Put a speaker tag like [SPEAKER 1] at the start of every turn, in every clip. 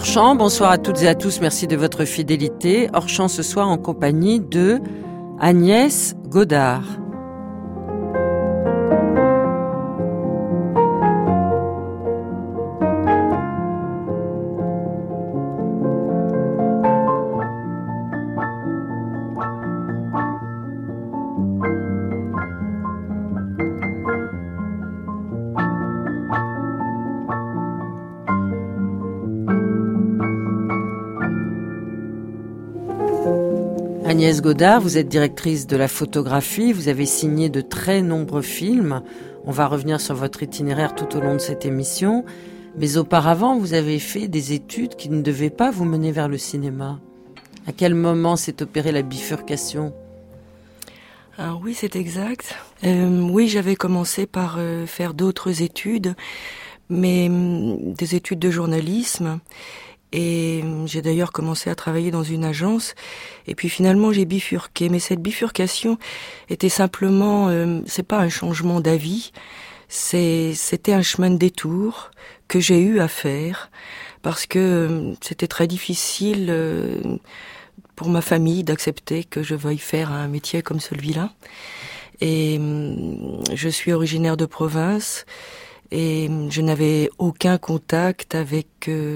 [SPEAKER 1] Hors-champ, bonsoir à toutes et à tous, merci de votre fidélité. Hors-champ ce soir en compagnie de Agnès Godard. Agnès Godard, vous êtes directrice de la photographie, vous avez signé de très nombreux films. On va revenir sur votre itinéraire tout au long de cette émission. Mais auparavant, vous avez fait des études qui ne devaient pas vous mener vers le cinéma. À quel moment s'est opérée la bifurcation ?
[SPEAKER 2] Alors oui, c'est exact. Oui, j'avais commencé par faire d'autres études, mais des études de journalisme. Et j'ai d'ailleurs commencé à travailler dans une agence. Et puis finalement, j'ai bifurqué. Mais cette bifurcation était simplement, c'est pas un changement d'avis. C'était un chemin de détour que j'ai eu à faire parce que c'était très difficile pour ma famille d'accepter que je veuille faire un métier comme celui-là. Et je suis originaire de province et je n'avais aucun contact avec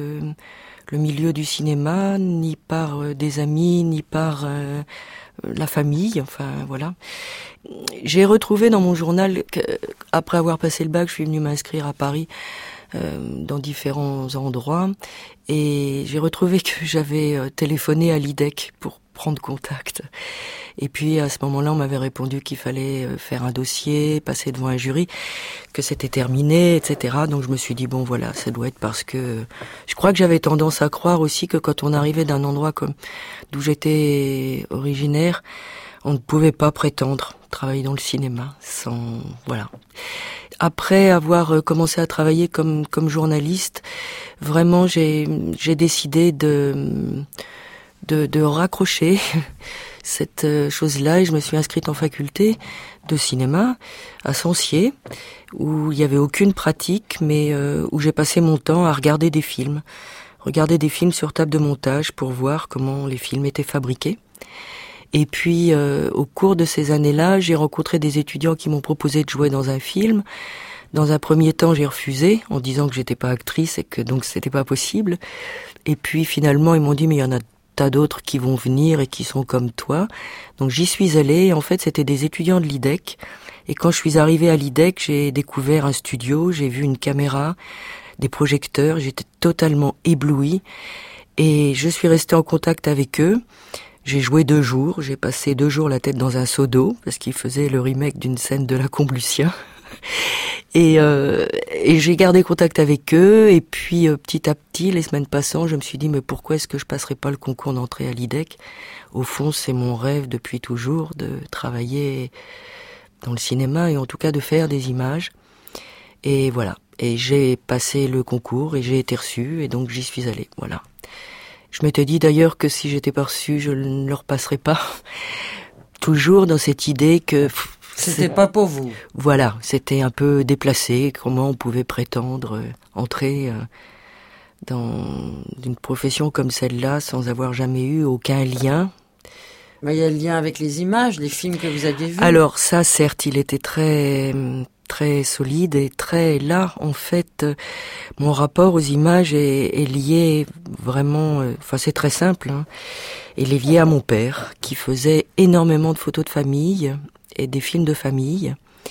[SPEAKER 2] le milieu du cinéma, ni par des amis, ni par la famille, enfin voilà. J'ai retrouvé dans mon journal qu'après avoir passé le bac, je suis venue m'inscrire à Paris dans différents endroits et j'ai retrouvé que j'avais téléphoné à l'IDEC pour prendre contact. Et puis à ce moment-là, on m'avait répondu qu'il fallait faire un dossier, passer devant un jury, que c'était terminé, etc. Donc je me suis dit, bon voilà, ça doit être parce que... Je crois que j'avais tendance à croire aussi que quand on arrivait d'un endroit comme d'où j'étais originaire, on ne pouvait pas prétendre travailler dans le cinéma sans... Voilà. Après avoir commencé à travailler comme journaliste, vraiment j'ai décidé de raccrocher cette chose-là et je me suis inscrite en faculté de cinéma à Sancier où il n'y avait aucune pratique mais où j'ai passé mon temps à regarder des films sur table de montage pour voir comment les films étaient fabriqués. Et puis au cours de ces années-là, j'ai rencontré des étudiants qui m'ont proposé de jouer dans un film. Dans un premier temps, j'ai refusé en disant que j'étais pas actrice et que donc c'était pas possible. Et puis finalement, ils m'ont dit mais il y en a tas d'autres qui vont venir et qui sont comme toi. Donc j'y suis allée et en fait c'était des étudiants de l'IDEC. Et quand je suis arrivée à l'IDEC, j'ai découvert un studio, j'ai vu une caméra, des projecteurs, j'étais totalement éblouie. Et je suis restée en contact avec eux. J'ai joué 2 jours, j'ai passé 2 jours la tête dans un seau d'eau, parce qu'ils faisaient le remake d'une scène de La Combe-Lucien. Et j'ai gardé contact avec eux, et puis petit à petit, les semaines passant, je me suis dit, mais pourquoi est-ce que je passerais pas le concours d'entrée à l'IDEC ? Au fond, c'est mon rêve depuis toujours de travailler dans le cinéma, et en tout cas de faire des images. Et voilà. Et j'ai passé le concours, et j'ai été reçue, et donc j'y suis allée, voilà. Je m'étais dit d'ailleurs que si j'étais pas reçue, je ne le repasserais pas. Toujours dans cette idée que...
[SPEAKER 1] C'était pas pour vous.
[SPEAKER 2] Voilà, c'était un peu déplacé. Comment on pouvait prétendre entrer dans une profession comme celle-là sans avoir jamais eu aucun lien.
[SPEAKER 1] Mais il y a le lien avec les images, les films que vous aviez vus.
[SPEAKER 2] Alors ça, certes, il était très solide et très là. En fait, mon rapport aux images est lié vraiment... Enfin, c'est très simple. Il est lié à mon père, qui faisait énormément de photos de famille et des films de famille.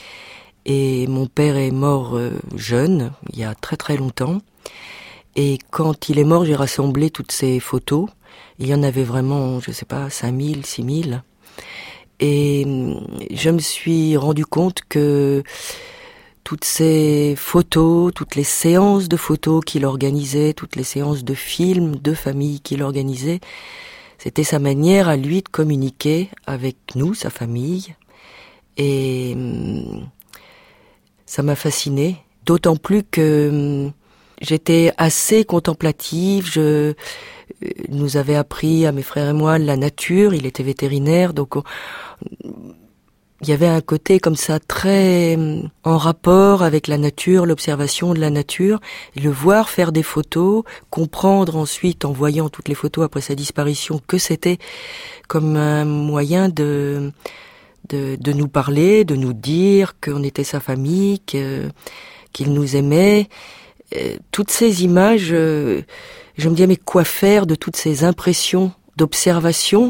[SPEAKER 2] Et mon père est mort jeune, il y a très très longtemps. Et quand il est mort, j'ai rassemblé toutes ces photos. Il y en avait vraiment, je sais pas, 5000, 6000. Et je me suis rendu compte que toutes ces photos, toutes les séances de photos qu'il organisait, toutes les séances de films de famille qu'il organisait, c'était sa manière à lui de communiquer avec nous, sa famille. Et ça m'a fascinée, d'autant plus que j'étais assez contemplative. Nous avait appris à mes frères et moi la nature, il était vétérinaire, donc il y avait un côté comme ça très en rapport avec la nature, l'observation de la nature, et le voir faire des photos, comprendre ensuite en voyant toutes les photos après sa disparition que c'était comme un moyen de nous parler, de nous dire qu'on était sa famille, qu'il nous aimait. Toutes ces images, je me disais mais quoi faire de toutes ces impressions d'observation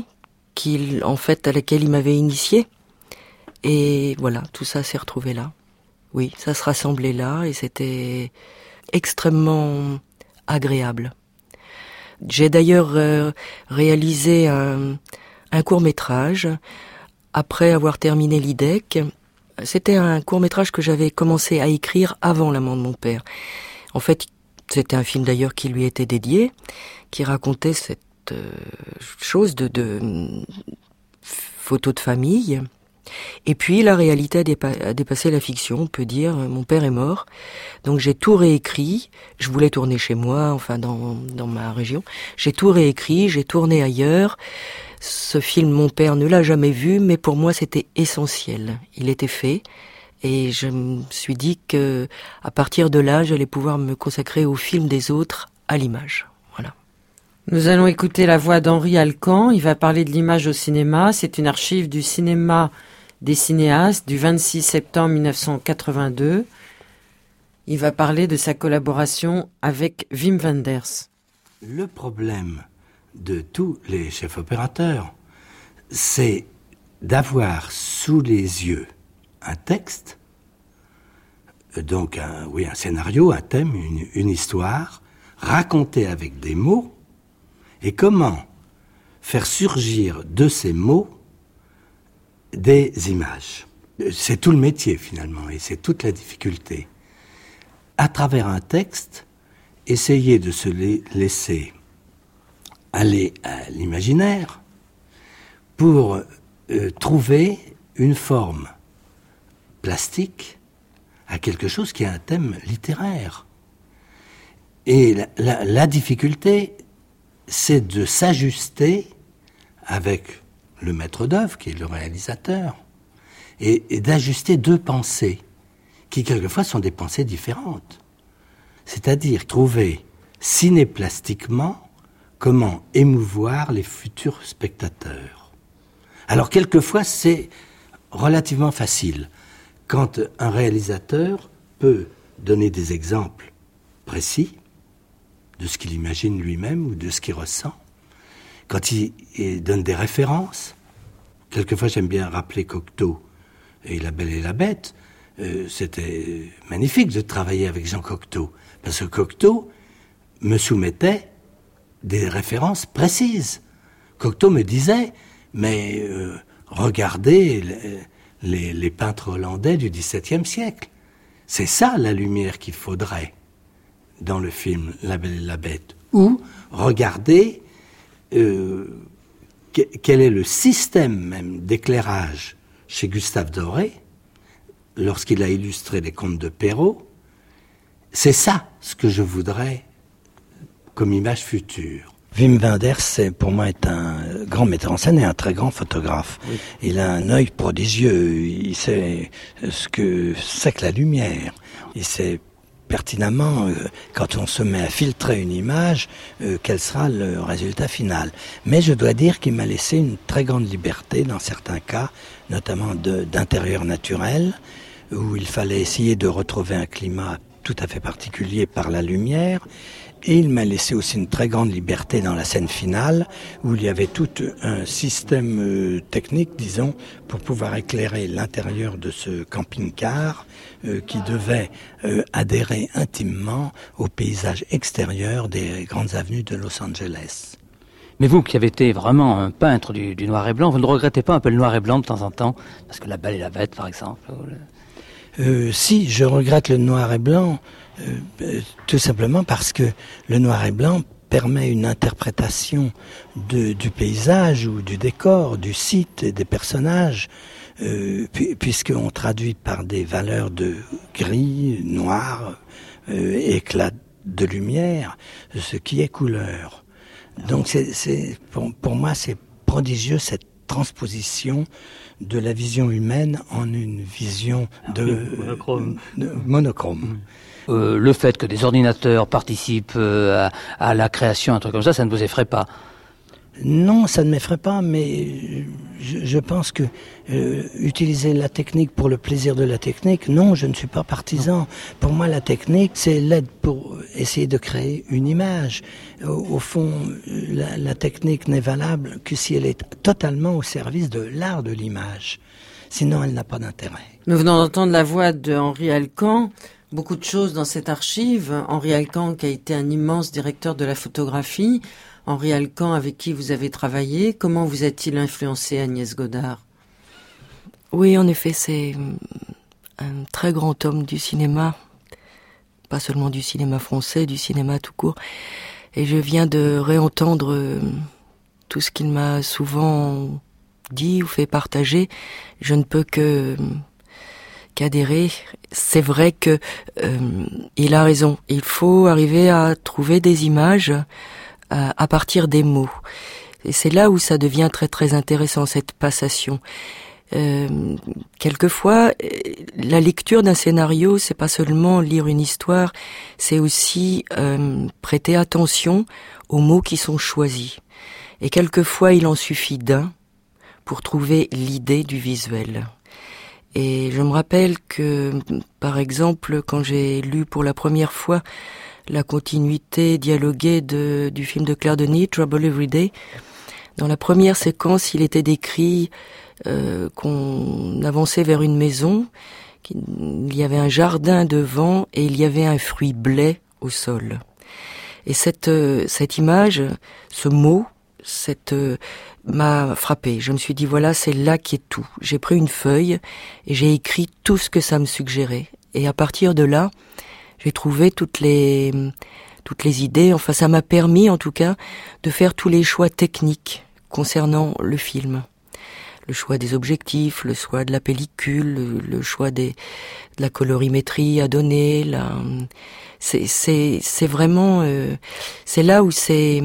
[SPEAKER 2] à laquelle il m'avait initié. Et voilà, tout ça s'est retrouvé là. Oui, ça se rassemblait là et c'était extrêmement agréable. J'ai d'ailleurs réalisé un court-métrage après avoir terminé l'IDEC. C'était un court-métrage que j'avais commencé à écrire avant la mort de mon père. En fait, c'était un film d'ailleurs qui lui était dédié, qui racontait cette chose de photos de famille. Et puis la réalité a dépassé la fiction, on peut dire. Mon père est mort, donc j'ai tout réécrit. Je voulais tourner chez moi, enfin dans ma région. J'ai tout réécrit, j'ai tourné ailleurs. Ce film, mon père ne l'a jamais vu, mais pour moi c'était essentiel. Il était fait, et je me suis dit que à partir de là, j'allais pouvoir me consacrer au film des autres, à l'image. Voilà.
[SPEAKER 1] Nous allons écouter la voix d'Henri Alcan. Il va parler de l'image au cinéma. C'est une archive du cinéma des cinéastes du 26 septembre 1982. Il va parler de sa collaboration avec Wim Wenders.
[SPEAKER 3] Le problème de tous les chefs opérateurs, c'est d'avoir sous les yeux un texte, donc un scénario, un thème, une histoire, racontée avec des mots, et comment faire surgir de ces mots des images. C'est tout le métier finalement, et c'est toute la difficulté. À travers un texte, essayer de se laisser aller à l'imaginaire pour trouver une forme plastique à quelque chose qui a un thème littéraire. Et la difficulté, c'est de s'ajuster avec le maître d'œuvre, qui est le réalisateur, et d'ajuster deux pensées, qui quelquefois sont des pensées différentes. C'est-à-dire trouver cinéplastiquement comment émouvoir les futurs spectateurs. Alors quelquefois c'est relativement facile, quand un réalisateur peut donner des exemples précis de ce qu'il imagine lui-même ou de ce qu'il ressent, quand il donne des références. Quelquefois j'aime bien rappeler Cocteau et La Belle et la Bête. C'était magnifique de travailler avec Jean Cocteau, parce que Cocteau me soumettait des références précises. Cocteau me disait, mais regardez les peintres hollandais du XVIIe siècle. C'est ça la lumière qu'il faudrait dans le film La Belle et la Bête. Ou regardez quel est le système même d'éclairage chez Gustave Doré, lorsqu'il a illustré les contes de Perrault. C'est ça ce que je voudrais comme image future.
[SPEAKER 4] Wim Wenders, pour moi, est un grand metteur en scène et un très grand photographe. Oui. Il a un œil prodigieux, il sait ce que c'est que la lumière, il sait pertinemment, quand on se met à filtrer une image, quel sera le résultat final. Mais je dois dire qu'il m'a laissé une très grande liberté dans certains cas, notamment d'intérieur naturel, où il fallait essayer de retrouver un climat tout à fait particulier par la lumière. Et il m'a laissé aussi une très grande liberté dans la scène finale, où il y avait tout un système technique, disons, pour pouvoir éclairer l'intérieur de ce camping-car qui devait adhérer intimement au paysage extérieur des grandes avenues de Los Angeles.
[SPEAKER 5] Mais vous, qui avez été vraiment un peintre du noir et blanc, vous ne regrettez pas un peu le noir et blanc de temps en temps? Parce que La Belle et la Bête, par exemple.
[SPEAKER 4] Si, je regrette le noir et blanc, tout simplement parce que le noir et blanc permet une interprétation du paysage ou du décor, du site et des personnages, puisqu'on traduit par des valeurs de gris, noir, éclat de lumière, ce qui est couleur. Donc pour moi c'est prodigieux cette transposition de la vision humaine en une vision monochrome.
[SPEAKER 5] Le fait que des ordinateurs participent à la création, un truc comme ça ne vous effraie pas?
[SPEAKER 4] Non, ça ne m'effraie pas, mais je pense que utiliser la technique pour le plaisir de la technique, non, je ne suis pas partisan. Non. Pour moi, la technique, c'est l'aide pour essayer de créer une image. Au fond, la technique n'est valable que si elle est totalement au service de l'art de l'image. Sinon, elle n'a pas d'intérêt.
[SPEAKER 1] Nous venons d'entendre la voix de Henri Alcan. Beaucoup de choses dans cette archive. Henri Alcan, qui a été un immense directeur de la photographie. Henri Alcan, avec qui vous avez travaillé, comment vous a-t-il influencé, Agnès Godard?
[SPEAKER 2] Oui, en effet, c'est un très grand homme du cinéma, pas seulement du cinéma français, du cinéma tout court. Et je viens de réentendre tout ce qu'il m'a souvent dit ou fait partager. Je ne peux qu'adhérer. C'est vrai que il a raison. Il faut arriver à trouver des images à partir des mots. Et c'est là où ça devient très très intéressant, cette passation. Quelquefois, la lecture d'un scénario, c'est pas seulement lire une histoire, c'est aussi prêter attention aux mots qui sont choisis. Et quelquefois, il en suffit d'un pour trouver l'idée du visuel. Et je me rappelle que, par exemple, quand j'ai lu pour la première fois la continuité dialoguée du film de Claire Denis, Trouble Every Day. Dans la première séquence, il était décrit qu'on avançait vers une maison, qu'il y avait un jardin devant et il y avait un fruit blé au sol. Et cette image, ce mot, m'a frappée. Je me suis dit, voilà, c'est là qu'est tout. J'ai pris une feuille et j'ai écrit tout ce que ça me suggérait. Et à partir de là, j'ai trouvé toutes les idées. Enfin, ça m'a permis, en tout cas, de faire tous les choix techniques concernant le film. Le choix des objectifs, le choix de la pellicule, le choix de la colorimétrie à donner. C'est vraiment, c'est là où c'est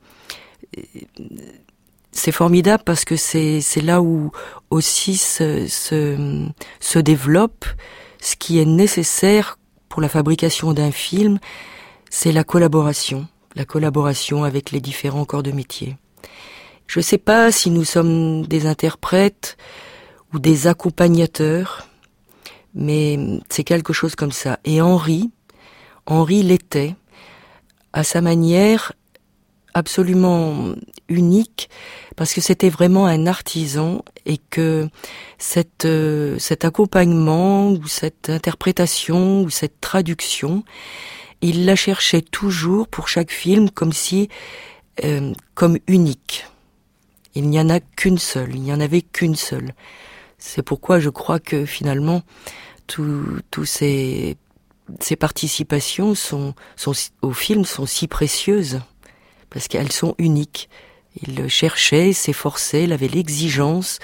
[SPEAKER 2] formidable parce que c'est là où aussi se développe ce qui est nécessaire pour la fabrication d'un film, c'est la collaboration avec les différents corps de métier. Je ne sais pas si nous sommes des interprètes ou des accompagnateurs, mais c'est quelque chose comme ça. Et Henri l'était, à sa manière absolument unique, parce que c'était vraiment un artisan et que cet accompagnement ou cette interprétation ou cette traduction, il la cherchait toujours pour chaque film comme unique. Il n'y en a qu'une seule, il n'y en avait qu'une seule. C'est pourquoi je crois que finalement tous ces participations au film sont si précieuses parce qu'elles sont uniques. Il cherchait, s'efforçait, il avait l'exigence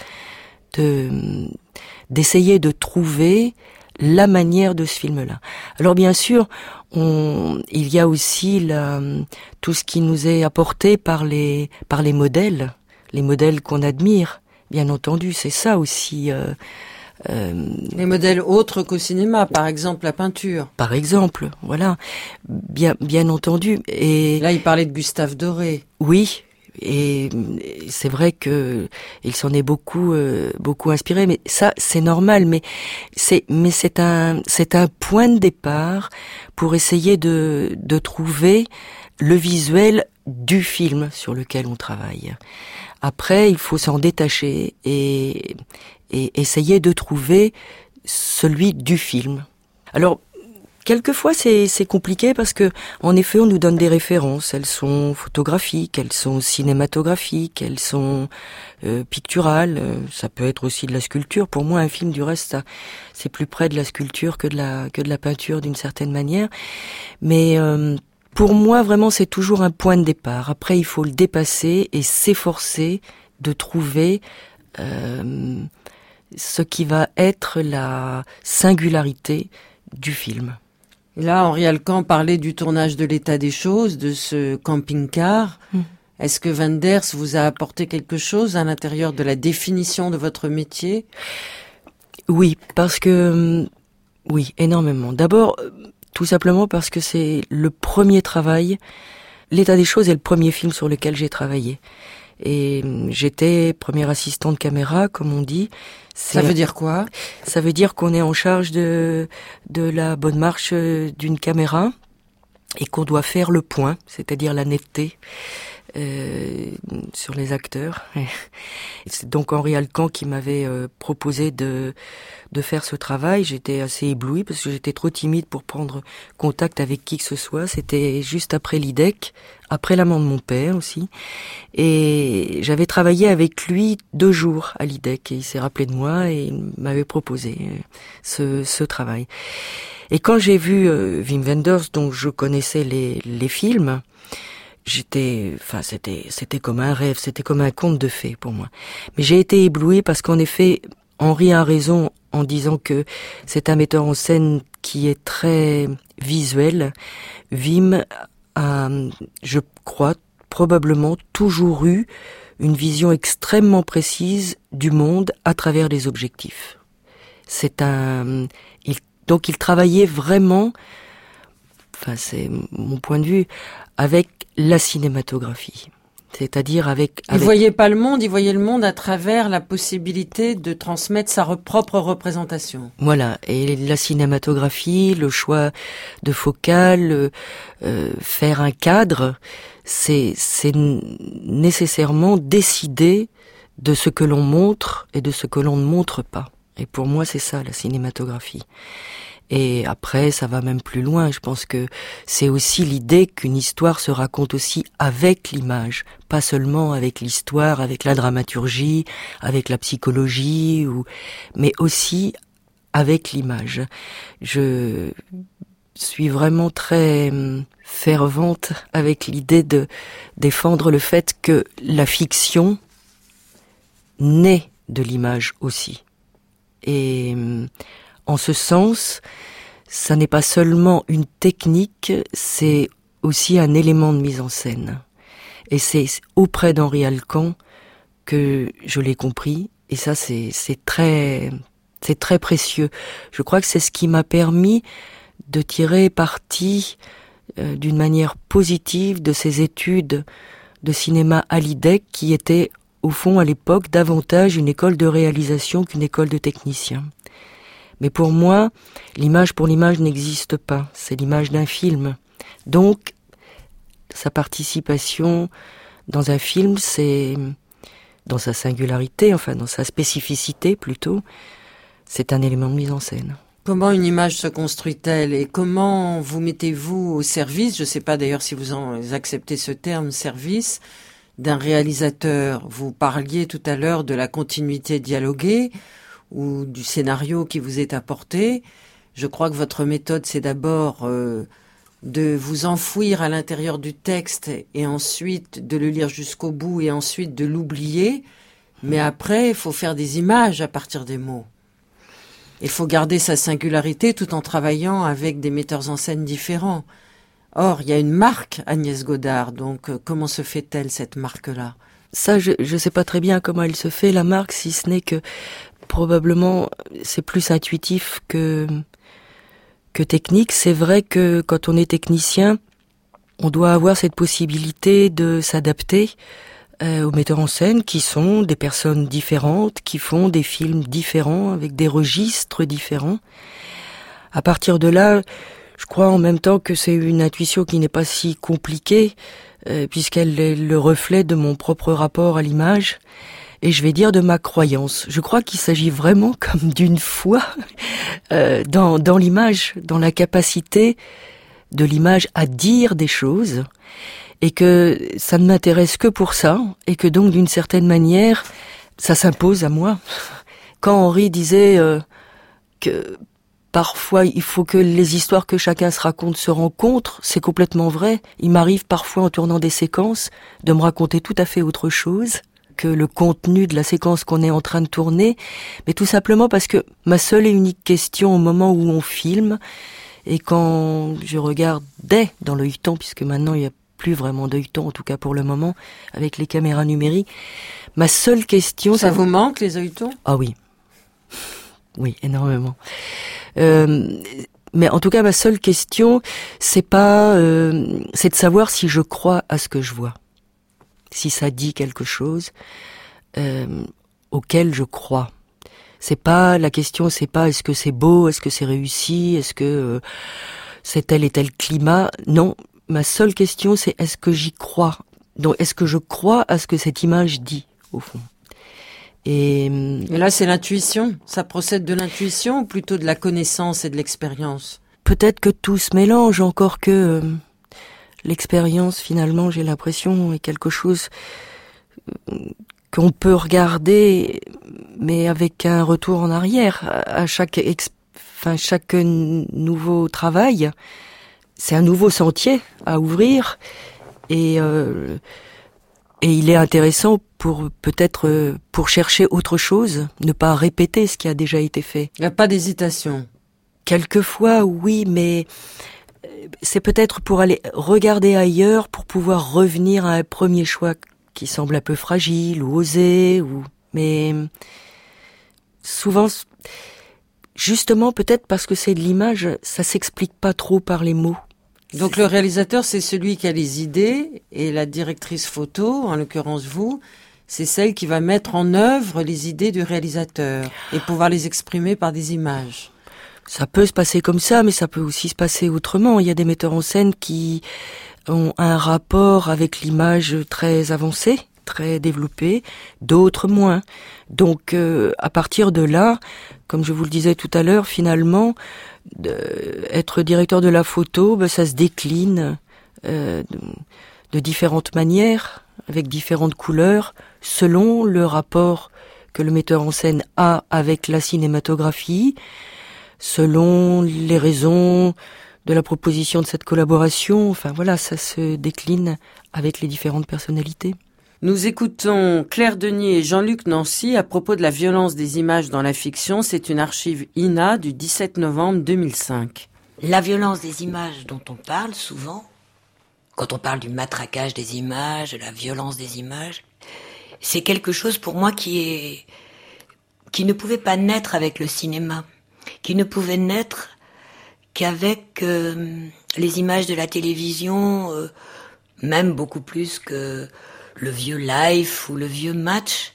[SPEAKER 2] d'essayer de trouver la manière de ce film-là. Alors bien sûr, il y a aussi tout ce qui nous est apporté par les modèles qu'on admire. Bien entendu, c'est ça aussi.
[SPEAKER 1] Les modèles autres qu'au cinéma, par exemple la peinture.
[SPEAKER 2] Par exemple, voilà, bien entendu. Et
[SPEAKER 1] là, il parlait de Gustave Doré.
[SPEAKER 2] Oui. Et c'est vrai que il s'en est beaucoup inspiré, mais ça c'est normal, mais c'est un point de départ pour essayer de trouver le visuel du film sur lequel on travaille. Après, il faut s'en détacher et essayer de trouver celui du film. Alors, quelquefois, c'est compliqué parce que, en effet, on nous donne des références. Elles sont photographiques, elles sont cinématographiques, elles sont picturales. Ça peut être aussi de la sculpture. Pour moi, un film, du reste, c'est plus près de la sculpture que de la peinture d'une certaine manière. Mais pour moi, vraiment, c'est toujours un point de départ. Après, il faut le dépasser et s'efforcer de trouver ce qui va être la singularité du film.
[SPEAKER 1] Et là, Henri Alcan parlait du tournage de l'état des choses, de ce camping-car. Est-ce que Wenders vous a apporté quelque chose à l'intérieur de la définition de votre métier?
[SPEAKER 2] Oui, parce que... Oui, énormément. D'abord, tout simplement parce que c'est le premier travail. L'état des choses est le premier film sur lequel j'ai travaillé. Et j'étais première assistante caméra, comme on dit.
[SPEAKER 1] Ça veut dire quoi?
[SPEAKER 2] Ça veut dire qu'on est en charge de la bonne marche d'une caméra et qu'on doit faire le point, c'est-à-dire la netteté sur les acteurs. C'est donc Henri Alcan qui m'avait proposé de faire ce travail. J'étais assez éblouie parce que j'étais trop timide pour prendre contact avec qui que ce soit. C'était juste après l'IDEC, après la mort de mon père aussi. Et j'avais travaillé avec lui 2 jours à l'IDEC et il s'est rappelé de moi et il m'avait proposé ce travail. Et quand j'ai vu Wim Wenders, dont je connaissais les films, c'était comme un rêve, c'était comme un conte de fées pour moi. Mais j'ai été éblouie parce qu'en effet, Henri a raison en disant que c'est un metteur en scène qui est très visuel. Wim a, je crois, probablement toujours eu une vision extrêmement précise du monde à travers les objectifs. Donc il travaillait vraiment, c'est mon point de vue, avec la cinématographie. C'est-à-dire avec...
[SPEAKER 1] Il voyait pas le monde, il voyait le monde à travers la possibilité de transmettre sa propre représentation.
[SPEAKER 2] Voilà, et la cinématographie, le choix de focale, faire un cadre, c'est nécessairement décider de ce que l'on montre et de ce que l'on ne montre pas. Et pour moi, c'est ça, la cinématographie. Et après, ça va même plus loin. Je pense que c'est aussi l'idée qu'une histoire se raconte aussi avec l'image, pas seulement avec l'histoire, avec la dramaturgie, avec la psychologie, mais aussi avec l'image. Je suis vraiment très fervente avec l'idée de défendre le fait que la fiction naît de l'image aussi. Et en ce sens, ça n'est pas seulement une technique, c'est aussi un élément de mise en scène. Et c'est auprès d'Henri Alcan que je l'ai compris, et ça c'est très précieux. Je crois que c'est ce qui m'a permis de tirer parti d'une manière positive de ces études de cinéma à l'IDEC qui étaient au fond à l'époque davantage une école de réalisation qu'une école de techniciens. Mais pour moi, l'image pour l'image n'existe pas. C'est l'image d'un film. Donc, sa participation dans un film, c'est, dans sa singularité, enfin dans sa spécificité plutôt, c'est un élément de mise en scène.
[SPEAKER 1] Comment une image se construit-elle et comment vous mettez-vous au service, je ne sais pas d'ailleurs si vous acceptez ce terme, service, d'un réalisateur? Vous parliez tout à l'heure de la continuité dialoguée, ou du scénario qui vous est apporté. Je crois que votre méthode, c'est d'abord de vous enfouir à l'intérieur du texte et ensuite de le lire jusqu'au bout et ensuite de l'oublier. Mais après, il faut faire des images à partir des mots. Il faut garder sa singularité tout en travaillant avec des metteurs en scène différents. Or, il y a une marque, Agnès Godard, donc comment se fait-elle cette marque-là?
[SPEAKER 2] Ça, je sais pas très bien comment elle se fait, la marque, si ce n'est que probablement, c'est plus intuitif que technique. C'est vrai que quand on est technicien, on doit avoir cette possibilité de s'adapter aux metteurs en scène qui sont des personnes différentes, qui font des films différents, avec des registres différents. À partir de là, je crois en même temps que c'est une intuition qui n'est pas si compliquée, puisqu'elle est le reflet de mon propre rapport à l'image. Et je vais dire de ma croyance. Je crois qu'il s'agit vraiment comme d'une foi dans l'image, dans la capacité de l'image à dire des choses, et que ça ne m'intéresse que pour ça, et que donc d'une certaine manière, ça s'impose à moi. Quand Henri disait que parfois il faut que les histoires que chacun se raconte se rencontrent, c'est complètement vrai. Il m'arrive parfois en tournant des séquences de me raconter tout à fait autre chose que le contenu de la séquence qu'on est en train de tourner, mais tout simplement parce que ma seule et unique question au moment où on filme, et quand je regardais dans l'œilleton, puisque maintenant il y a plus vraiment d'œilleton, en tout cas pour le moment, avec les caméras numériques. Ma seule question...
[SPEAKER 1] Ça vous manque, les œilletons ?
[SPEAKER 2] Ah oui. Oui, énormément. Mais en tout cas, ma seule question, c'est de savoir si je crois à ce que je vois. Si ça dit quelque chose auquel je crois. La question, c'est pas est-ce que c'est beau, est-ce que c'est réussi, est-ce que c'est tel et tel climat. Non, ma seule question, c'est est-ce que j'y crois. Donc, est-ce que je crois à ce que cette image dit, au fond. Et
[SPEAKER 1] là, c'est l'intuition. Ça procède de l'intuition ou plutôt de la connaissance et de l'expérience ?
[SPEAKER 2] Peut-être que tout se mélange, encore que l'expérience, finalement, j'ai l'impression, est quelque chose qu'on peut regarder, mais avec un retour en arrière. À chaque nouveau travail, c'est un nouveau sentier à ouvrir, et il est intéressant pour chercher autre chose, ne pas répéter ce qui a déjà été fait.
[SPEAKER 1] Il n'y a pas d'hésitation.
[SPEAKER 2] Quelquefois, oui, mais c'est peut-être pour aller regarder ailleurs, pour pouvoir revenir à un premier choix qui semble un peu fragile ou osé, mais souvent, justement, peut-être parce que c'est de l'image, ça s'explique pas trop par les mots.
[SPEAKER 1] Donc le réalisateur, c'est celui qui a les idées, et la directrice photo, en l'occurrence vous, c'est celle qui va mettre en œuvre les idées du réalisateur et pouvoir les exprimer par des images.
[SPEAKER 2] Ça peut se passer comme ça, mais ça peut aussi se passer autrement. Il y a des metteurs en scène qui ont un rapport avec l'image très avancé, très développé, d'autres moins. Donc à partir de là, comme je vous le disais tout à l'heure, finalement, être directeur de la photo, ça se décline de différentes manières, avec différentes couleurs, selon le rapport que le metteur en scène a avec la cinématographie, selon les raisons de la proposition de cette collaboration. Enfin voilà, ça se décline avec les différentes personnalités.
[SPEAKER 1] Nous écoutons Claire Denis et Jean-Luc Nancy à propos de la violence des images dans la fiction. C'est une archive INA du 17 novembre 2005.
[SPEAKER 6] La violence des images dont on parle souvent, quand on parle du matraquage des images, de la violence des images, c'est quelque chose pour moi qui ne pouvait pas naître avec le cinéma, qui ne pouvait naître qu'avec les images de la télévision, même beaucoup plus que le vieux Life ou le vieux Match.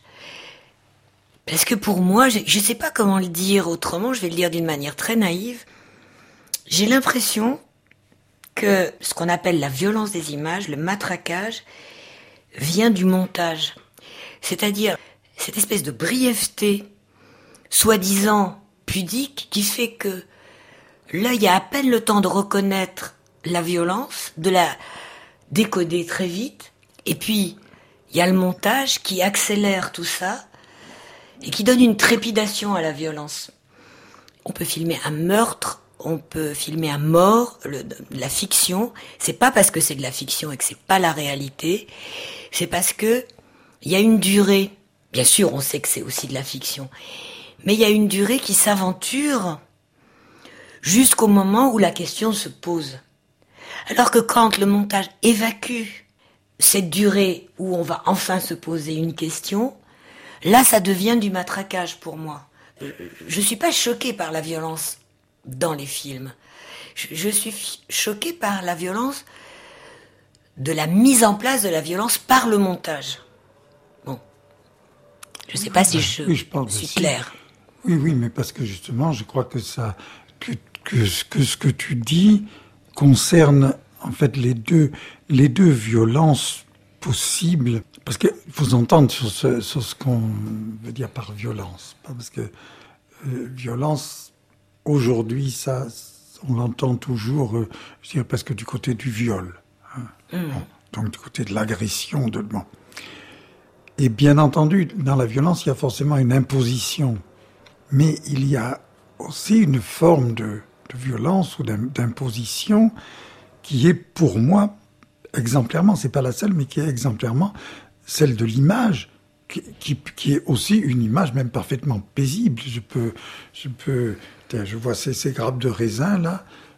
[SPEAKER 6] Parce que pour moi, je ne sais pas comment le dire autrement, je vais le dire d'une manière très naïve, j'ai l'impression que ce qu'on appelle la violence des images, le matraquage, vient du montage. C'est-à-dire cette espèce de brièveté, soi-disant pudique, qui fait que l'œil a à peine le temps de reconnaître la violence, de la décoder très vite, et puis il y a le montage qui accélère tout ça et qui donne une trépidation à la violence. On peut filmer un meurtre, on peut filmer un mort, la fiction. C'est pas parce que c'est de la fiction et que c'est pas la réalité, c'est parce que il y a une durée. Bien sûr, on sait que c'est aussi de la fiction, mais il y a une durée qui s'aventure jusqu'au moment où la question se pose. Alors que quand le montage évacue cette durée où on va enfin se poser une question, là ça devient du matraquage pour moi. Je suis pas choquée par la violence dans les films. Je suis choquée par la violence de la mise en place de la violence par le montage. Bon. Je sais pas si je suis claire.
[SPEAKER 7] Oui, mais parce que justement, je crois que ce que tu dis concerne en fait les deux violences possibles, parce qu'il faut s'entendre sur ce qu'on veut dire par violence, parce que violence aujourd'hui, ça on l'entend toujours, je dirais presque du côté du viol, hein. Bon, donc du côté de l'agression, Et bien entendu, dans la violence, il y a forcément une imposition, mais il y a aussi une forme de violence ou d'imposition qui est pour moi exemplairement, c'est pas la seule, mais qui est exemplairement celle de l'image, qui est aussi une image même parfaitement paisible. Je vois ces grappes de raisin là,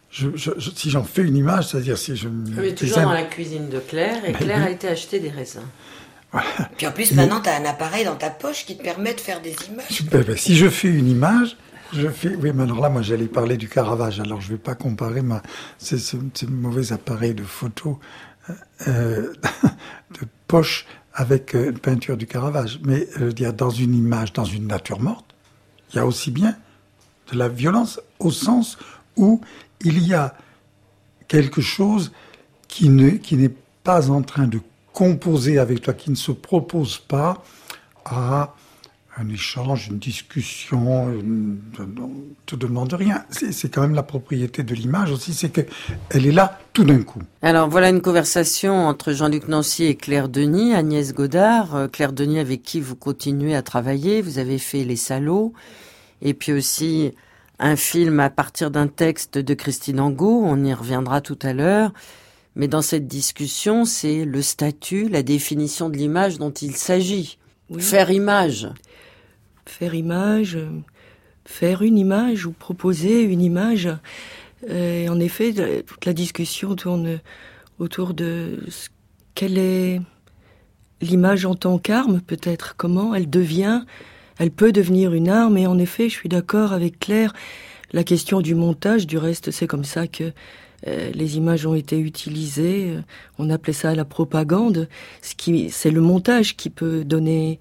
[SPEAKER 7] si j'en fais une image, c'est-à-dire si je...
[SPEAKER 1] Mais toujours dans la cuisine de Claire, et Claire a été acheter des raisins.
[SPEAKER 7] Voilà.
[SPEAKER 6] Puis en plus, maintenant, tu as un appareil dans ta poche qui te permet de faire des images.
[SPEAKER 7] Si je fais une image, oui, mais alors là, moi, j'allais parler du Caravage. Alors, je ne vais pas comparer ces mauvais appareils de photo de poche avec une peinture du Caravage. Mais dans une image, dans une nature morte, il y a aussi bien de la violence au sens où il y a quelque chose qui n'est pas en train de composer avec toi, qui ne se propose pas à un échange, une discussion, ne te demande rien. C'est quand même la propriété de l'image aussi, c'est qu'elle est là tout d'un coup.
[SPEAKER 1] Alors voilà une conversation entre Jean-Luc Nancy et Claire Denis, Agnès Godard. Claire Denis avec qui vous continuez à travailler, vous avez fait Les Salauds, et puis aussi un film à partir d'un texte de Christine Angot, on y reviendra tout à l'heure. Mais dans cette discussion, c'est le statut, la définition de l'image dont il s'agit. Oui. Faire image.
[SPEAKER 2] Faire image, faire une image ou proposer une image. Et en effet, toute la discussion tourne autour de quelle est l'image en tant qu'arme, peut-être. Comment elle peut devenir une arme. Et en effet, je suis d'accord avec Claire, la question du montage, du reste, c'est comme ça que les images ont été utilisées. On appelait ça la propagande. C'est le montage qui peut donner...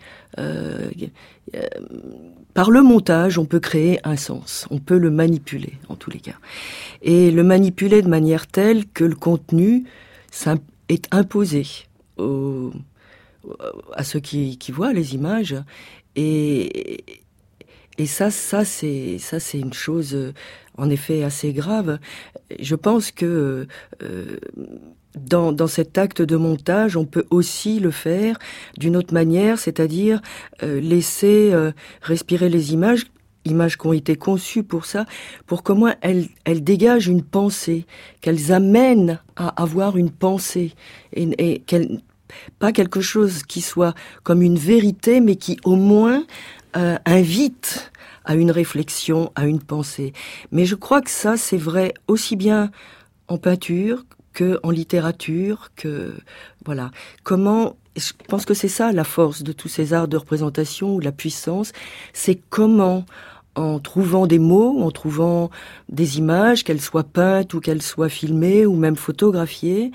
[SPEAKER 2] par le montage, on peut créer un sens. On peut le manipuler, en tous les cas. Et le manipuler de manière telle que le contenu est imposé à ceux qui voient les images. Et ça c'est une chose, en effet, assez grave. Je pense que dans cet acte de montage, on peut aussi le faire d'une autre manière, c'est-à-dire laisser respirer les images qui ont été conçues pour ça, pour comment elles dégagent une pensée, qu'elles amènent à avoir une pensée, et pas quelque chose qui soit comme une vérité, mais qui au moins invite à une réflexion, à une pensée. Mais je crois que ça, c'est vrai aussi bien en peinture que en littérature, que voilà. Je pense que c'est ça la force de tous ces arts de représentation, ou la puissance, c'est comment, en trouvant des mots, en trouvant des images, qu'elles soient peintes ou qu'elles soient filmées ou même photographiées,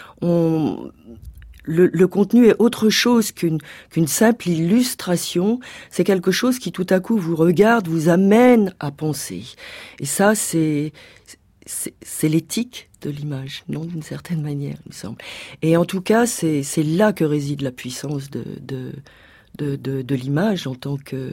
[SPEAKER 2] le contenu est autre chose qu'une simple illustration. C'est quelque chose qui tout à coup vous regarde, vous amène à penser. Et ça, c'est l'éthique de l'image, non, d'une certaine manière, il me semble. Et en tout cas, c'est là que réside la puissance de l'image en tant que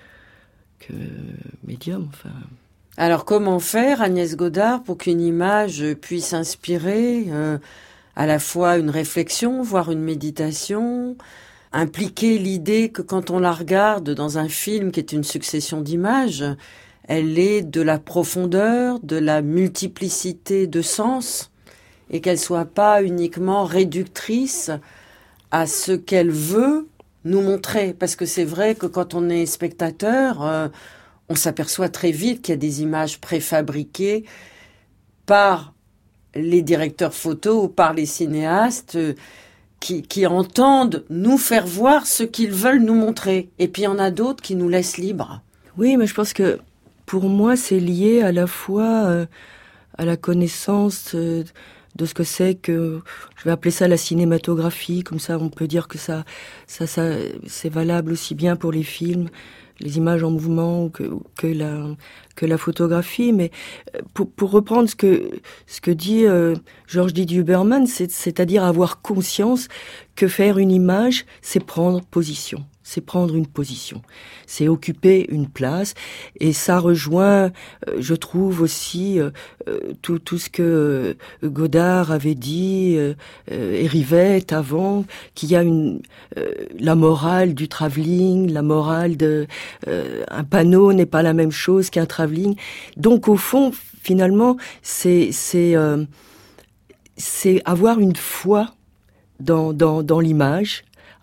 [SPEAKER 2] médium. Enfin.
[SPEAKER 1] Alors, comment faire, Agnès Godard, pour qu'une image puisse inspirer à la fois une réflexion, voire une méditation, impliquer l'idée que quand on la regarde dans un film qui est une succession d'images, elle est de la profondeur, de la multiplicité de sens, et qu'elle soit pas uniquement réductrice à ce qu'elle veut nous montrer. Parce que c'est vrai que quand on est spectateur, on s'aperçoit très vite qu'il y a des images préfabriquées par les directeurs photos ou par les cinéastes qui entendent nous faire voir ce qu'ils veulent nous montrer. Et puis il y en a d'autres qui nous laissent libres.
[SPEAKER 2] Oui, mais je pense que pour moi, c'est lié à la fois à la connaissance de ce que c'est que, je vais appeler ça la cinématographie, comme ça on peut dire que ça c'est valable aussi bien pour les films, les images en mouvement que la photographie. Mais pour reprendre ce que dit Georges Didier Huberman, c'est-à-dire avoir conscience que faire une image, c'est prendre position. C'est prendre une position, c'est occuper une place, et ça rejoint, je trouve aussi, tout ce que Godard avait dit, et Rivette avant, qu'il y a la morale du travelling, la morale un panneau n'est pas la même chose qu'un travelling. Donc au fond, finalement, c'est avoir une foi dans l'image,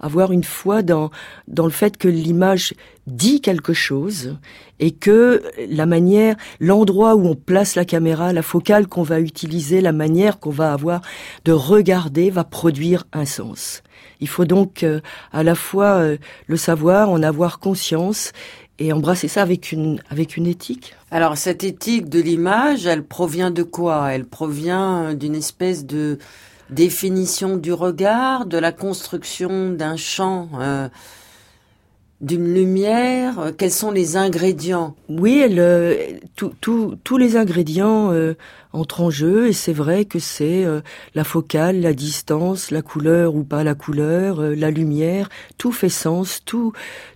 [SPEAKER 2] avoir une foi dans le fait que l'image dit quelque chose et que l'endroit où on place la caméra, la focale qu'on va utiliser, la manière qu'on va avoir de regarder va produire un sens. Il faut donc à la fois le savoir, en avoir conscience et embrasser ça avec une éthique.
[SPEAKER 1] Alors cette éthique de l'image, elle provient de quoi? Elle provient d'une espèce de définition du regard, de la construction d'un champ, d'une lumière. Quels sont les ingrédients?
[SPEAKER 2] Oui, tous les ingrédients entrent en jeu, et c'est vrai que c'est la focale, la distance, la couleur ou pas la couleur, la lumière, tout fait sens, tout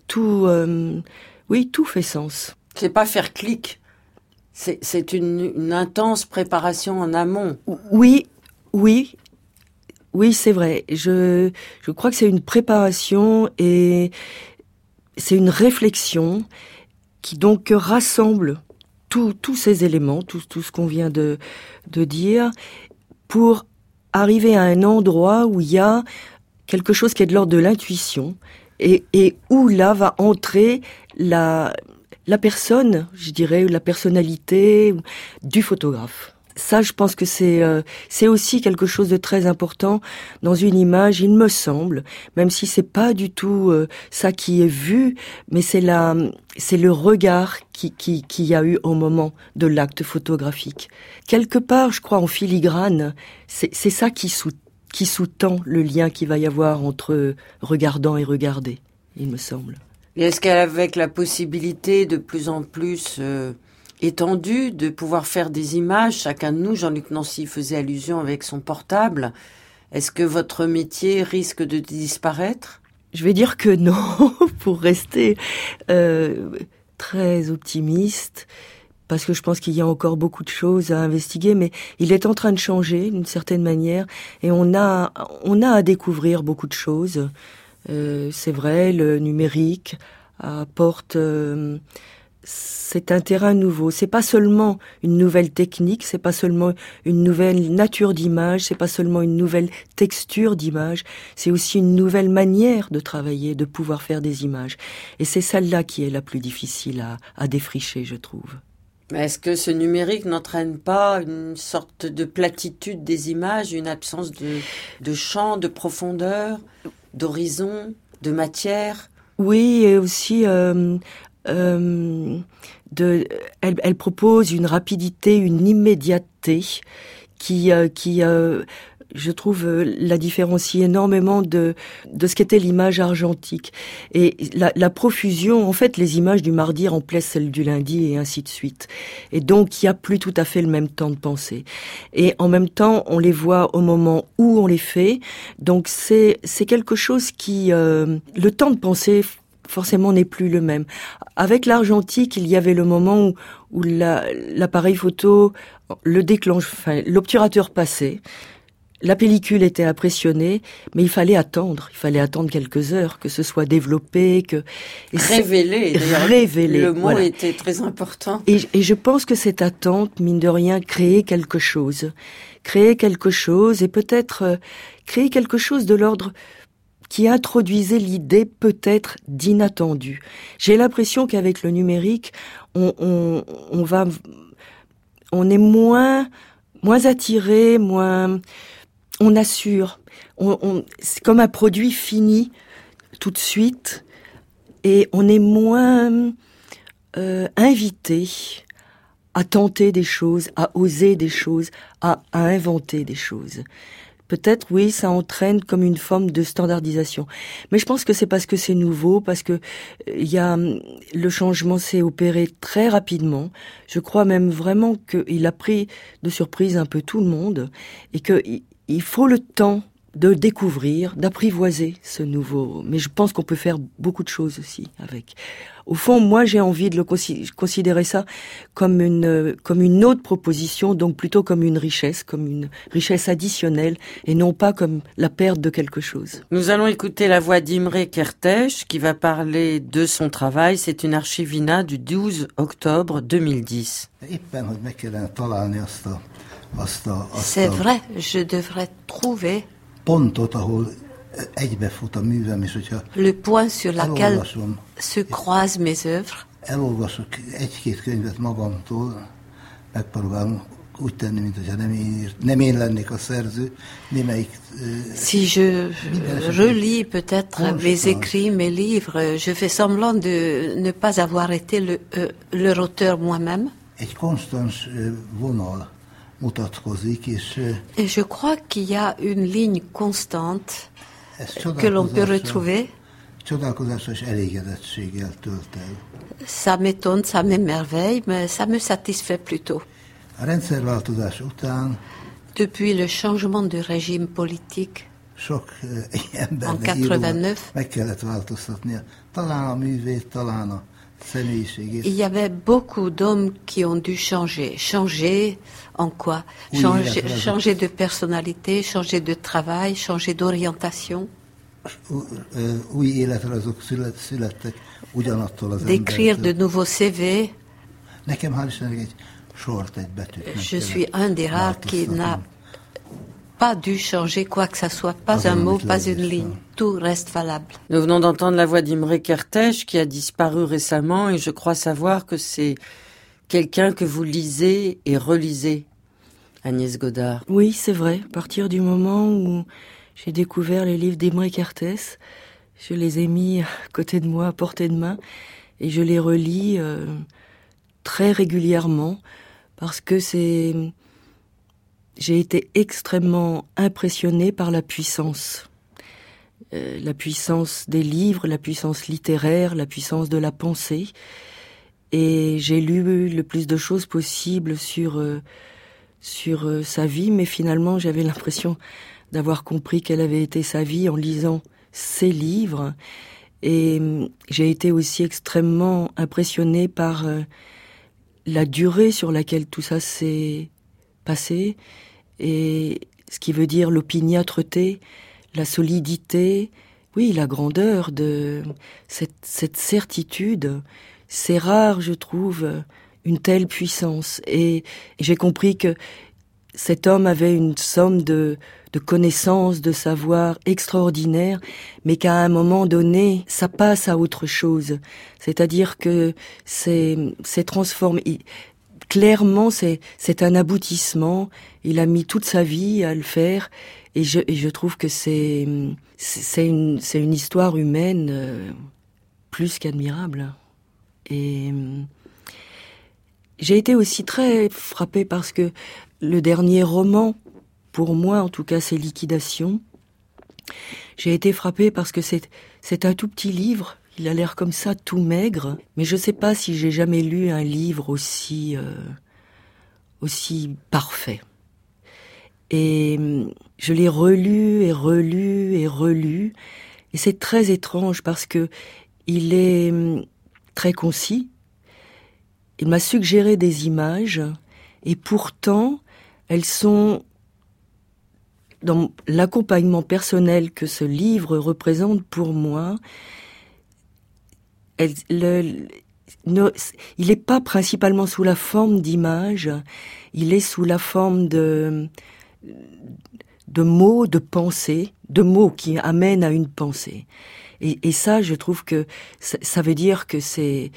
[SPEAKER 2] fait sens.
[SPEAKER 1] C'est pas faire clic. C'est une intense préparation en amont.
[SPEAKER 2] Oui, c'est vrai. Je crois que c'est une préparation et c'est une réflexion qui donc rassemble tous ces éléments, tout ce qu'on vient de dire, pour arriver à un endroit où il y a quelque chose qui est de l'ordre de l'intuition et où là va entrer la personne, je dirais, la personnalité du photographe. Ça, je pense que c'est aussi quelque chose de très important dans une image, il me semble, même si c'est pas du tout ça qui est vu, mais c'est le regard qui y a eu au moment de l'acte photographique. Quelque part, je crois, en filigrane, c'est ça qui sous-tend le lien qu'il va y avoir entre regardant et regardé, il me semble.
[SPEAKER 1] Et est-ce qu'avec la possibilité de plus en plus étendue de pouvoir faire des images, chacun de nous, Jean-Luc Nancy faisait allusion avec son portable, est-ce que votre métier risque de disparaître?
[SPEAKER 2] Je vais dire que non, pour rester très optimiste, parce que je pense qu'il y a encore beaucoup de choses à investiguer, mais il est en train de changer d'une certaine manière, et on a à découvrir beaucoup de choses. C'est vrai, le numérique apporte... c'est un terrain nouveau. C'est pas seulement une nouvelle technique, c'est pas seulement une nouvelle nature d'image, c'est pas seulement une nouvelle texture d'image, c'est aussi une nouvelle manière de travailler, de pouvoir faire des images. Et c'est celle-là qui est la plus difficile à défricher, je trouve.
[SPEAKER 1] Mais est-ce que ce numérique n'entraîne pas une sorte de platitude des images, une absence de champ, de profondeur, d'horizon, de matière?
[SPEAKER 2] Oui, et aussi... elle propose une rapidité, une immédiateté qui je trouve, la différencie énormément de ce qu'était l'image argentique. Et la profusion, en fait, les images du mardi remplacent celles du lundi et ainsi de suite. Et donc, il n'y a plus tout à fait le même temps de penser. Et en même temps, on les voit au moment où on les fait. Donc, c'est quelque chose qui... le temps de penser... forcément n'est plus le même. Avec l'argentique, il y avait le moment où l'appareil photo, l'obturateur passait, la pellicule était impressionnée, mais il fallait attendre quelques heures, que ce soit développé,
[SPEAKER 1] révélé. Le mot voilà. Était très important.
[SPEAKER 2] Et je pense que cette attente, mine de rien, créait quelque chose et peut-être créer quelque chose de l'ordre qui introduisait l'idée peut-être d'inattendu. J'ai l'impression qu'avec le numérique, on est moins attiré, on assure. C'est comme un produit fini tout de suite, et on est moins invité à tenter des choses, à oser des choses, à inventer des choses. Peut-être, oui, ça entraîne comme une forme de standardisation. Mais je pense que c'est parce que c'est nouveau, parce que le changement s'est opéré très rapidement. Je crois même vraiment qu'il a pris de surprise un peu tout le monde et qu'il faut le temps de découvrir, d'apprivoiser ce nouveau. Mais je pense qu'on peut faire beaucoup de choses aussi avec. Au fond, moi, j'ai envie de le considérer ça comme une autre proposition, donc plutôt comme une richesse additionnelle, et non pas comme la perte de quelque chose.
[SPEAKER 1] Nous allons écouter la voix d'Imre Kertész qui va parler de son travail. C'est une archivina du 12 octobre 2010.
[SPEAKER 6] C'est vrai, je devrais trouver
[SPEAKER 8] egybefut a művem, és hogyha
[SPEAKER 6] Le point sur lequel
[SPEAKER 8] elolvasom,
[SPEAKER 6] se croisent mes œuvres.
[SPEAKER 8] elolvasok egy-két könyvet magamtól, megpróbálom úgy tenni, mintha nem én lennék a szerző, némelyik...
[SPEAKER 6] Si je relis peut-être mes écrits, mes livres, je fais semblant de ne pas avoir été leur auteur moi-même.
[SPEAKER 8] Egy konstans vonal mutatkozik, és...
[SPEAKER 6] Et je crois qu'il y a une ligne constante que l'on peut retrouver.
[SPEAKER 8] Csodálkozással és elégedettséggel tölt el.
[SPEAKER 6] Ça m'étonne, ça m'émerveille, mais ça me satisfait plutôt.
[SPEAKER 8] A rendszerváltozás után
[SPEAKER 6] Depuis le changement de régime politique
[SPEAKER 8] sok
[SPEAKER 6] en
[SPEAKER 8] embernek
[SPEAKER 6] 89,
[SPEAKER 8] meg kellett változtatnia. Talán a művét, talán a személyiségét.
[SPEAKER 6] il y avait beaucoup d'hommes qui ont dû changer. Changer en quoi?
[SPEAKER 8] Oui,
[SPEAKER 6] Changer de personnalité, changer de travail, changer d'orientation.
[SPEAKER 8] Új életrajzok születtek ugyanattól az
[SPEAKER 6] D'écrire de
[SPEAKER 8] embertől.
[SPEAKER 6] nouveaux CV.
[SPEAKER 8] Nekem hál' Istennek egy sort, egy betűt meg
[SPEAKER 6] Je suis
[SPEAKER 8] kellett
[SPEAKER 6] un des rares qui n'a
[SPEAKER 8] változtatnom.
[SPEAKER 6] pas dû changer quoi que ce soit, pas un mot, pas une ligne. Tout reste valable.
[SPEAKER 1] Nous venons d'entendre la voix d'Imre Kertész qui a disparu récemment et je crois savoir que c'est quelqu'un que vous lisez et relisez, Agnès Godard.
[SPEAKER 2] Oui, c'est vrai. À partir du moment où j'ai découvert les livres d'Imre Kertész, je les ai mis à côté de moi, à portée de main, et je les relis très régulièrement parce que j'ai été extrêmement impressionnée par la puissance des livres, la puissance littéraire, la puissance de la pensée. Et j'ai lu le plus de choses possibles sur sa vie, mais finalement j'avais l'impression d'avoir compris quelle avait été sa vie en lisant ses livres. Et j'ai été aussi extrêmement impressionnée par la durée sur laquelle tout ça s'est passé, et ce qui veut dire l'opiniâtreté, la solidité, oui, la grandeur de cette certitude. C'est rare, je trouve, une telle puissance. Et j'ai compris que cet homme avait une somme de connaissances, de savoir extraordinaire, mais qu'à un moment donné, ça passe à autre chose. C'est-à-dire que c'est transformé. Clairement, c'est un aboutissement. Il a mis toute sa vie à le faire, et je trouve que c'est une histoire humaine plus qu'admirable. Et j'ai été aussi très frappée parce que le dernier roman, pour moi en tout cas, c'est Liquidation. J'ai été frappée parce que c'est un tout petit livre. Il a l'air comme ça, tout maigre. Mais je ne sais pas si j'ai jamais lu un livre aussi parfait. Et je l'ai relu et relu et relu. Et c'est très étrange parce que il est très concis. Il m'a suggéré des images. Et pourtant, elles sont dans l'accompagnement personnel que ce livre représente pour moi. Il n'est pas principalement sous la forme d'images, il est sous la forme de mots, de pensées, de mots qui amènent à une pensée. Et ça, je trouve que ça veut dire que c'est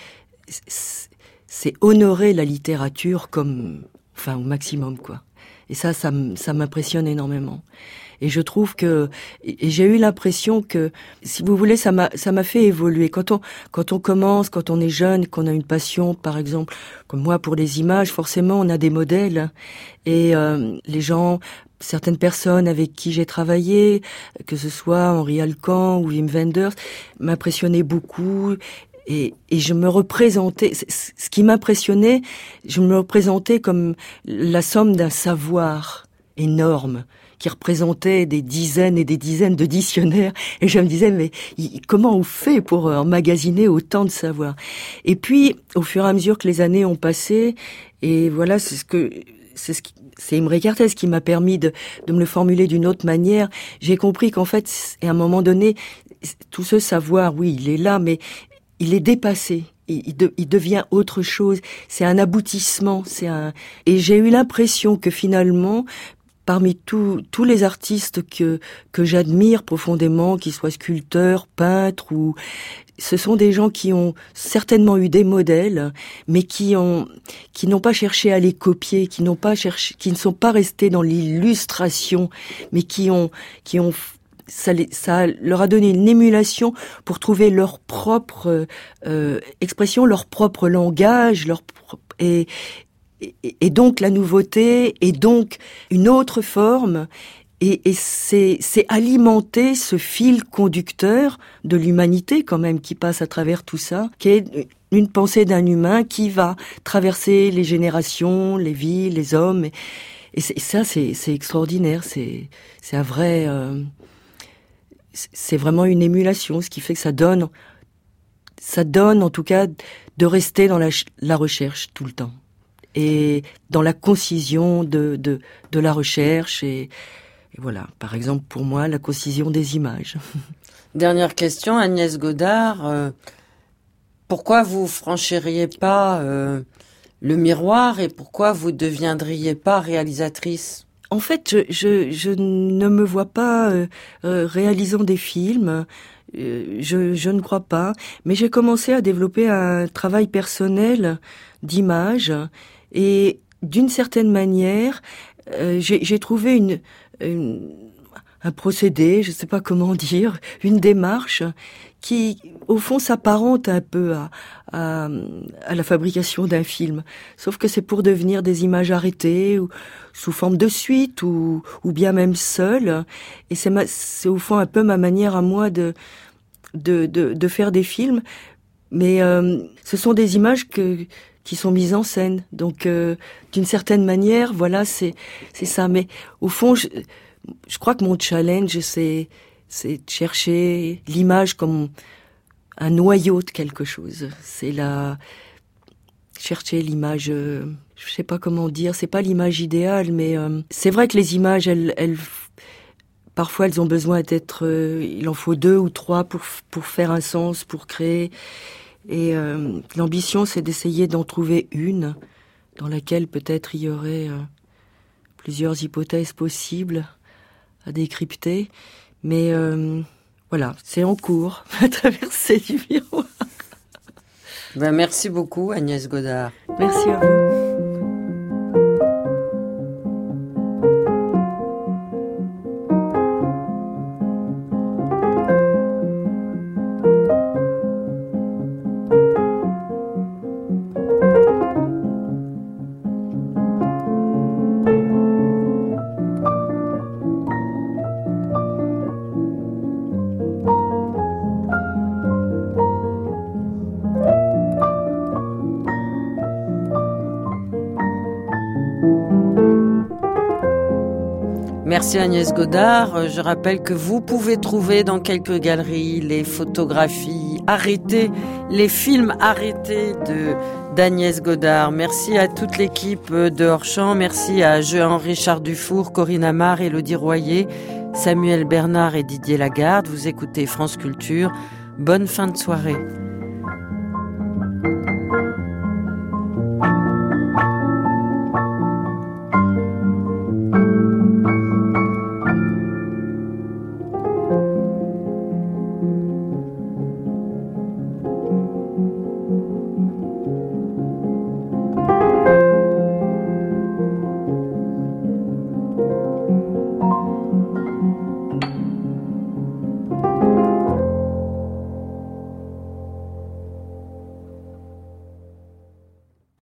[SPEAKER 2] honorer la littérature comme, enfin, au maximum, quoi. Et ça m'impressionne énormément. Et je trouve que, et j'ai eu l'impression que, si vous voulez, ça m'a fait évoluer. Quand on commence, quand on est jeune, qu'on a une passion, par exemple, comme moi, pour les images, forcément, on a des modèles. Et les gens, certaines personnes avec qui j'ai travaillé, que ce soit Henri Alcan ou Wim Wenders, m'impressionnaient beaucoup. Et je me représentais, ce qui m'impressionnait, je me représentais comme la somme d'un savoir énorme qui représentait des dizaines et des dizaines de dictionnaires. Et je me disais, mais comment on fait pour emmagasiner autant de savoir? Et puis, au fur et à mesure que les années ont passé, et voilà, c'est Imre Kertész qui m'a permis de me le formuler d'une autre manière. J'ai compris qu'en fait, à un moment donné, tout ce savoir, oui, il est là, mais il est dépassé. Il devient autre chose. C'est un aboutissement. Et j'ai eu l'impression que finalement, parmi tous les artistes que j'admire profondément, qu'ils soient sculpteurs, peintres, ou ce sont des gens qui ont certainement eu des modèles, mais qui n'ont pas cherché à les copier, qui ne sont pas restés dans l'illustration, mais ça leur a donné une émulation pour trouver leur propre expression, leur propre langage, et donc la nouveauté, et donc une autre forme, et c'est alimenter ce fil conducteur de l'humanité quand même qui passe à travers tout ça, qui est une pensée d'un humain qui va traverser les générations, les vies, les hommes, et ça c'est extraordinaire, c'est un vrai, c'est vraiment une émulation, ce qui fait que ça donne en tout cas de rester dans la recherche tout le temps. Et dans la concision de la recherche et voilà, par exemple pour moi la concision des images.
[SPEAKER 1] Dernière question, Agnès Godard, pourquoi vous franchiriez pas le miroir et pourquoi vous deviendriez pas réalisatrice?
[SPEAKER 2] En fait, je ne me vois pas réalisant des films. Je ne crois pas, mais j'ai commencé à développer un travail personnel d'image. Et d'une certaine manière, j'ai trouvé un procédé, je ne sais pas comment dire, une démarche qui, au fond, s'apparente un peu à la fabrication d'un film. Sauf que c'est pour devenir des images arrêtées, ou sous forme de suite, ou bien même seules. Et c'est au fond un peu ma manière à moi de faire des films. Mais ce sont des images qui sont mises en scène. Donc, d'une certaine manière, voilà, c'est ça. Mais au fond, je crois que mon challenge, c'est de chercher l'image comme un noyau de quelque chose. C'est chercher l'image, je sais pas comment dire, c'est pas l'image idéale, mais c'est vrai que les images, parfois elles ont besoin d'être, il en faut 2 ou 3 pour faire un sens, pour créer. Et l'ambition, c'est d'essayer d'en trouver une dans laquelle peut-être il y aurait plusieurs hypothèses possibles à décrypter. Mais voilà, c'est en cours, à traverser du miroir.
[SPEAKER 1] Merci beaucoup, Agnès Godard.
[SPEAKER 2] Merci à vous.
[SPEAKER 1] Merci Agnès Godard. Je rappelle que vous pouvez trouver dans quelques galeries les photographies arrêtées, les films arrêtés d'Agnès Godard. Merci à toute l'équipe de Hors-Champ. Merci à Jean-Richard Dufour, Corinne Amar, Élodie Royer, Samuel Bernard et Didier Lagarde. Vous écoutez France Culture. Bonne fin de soirée.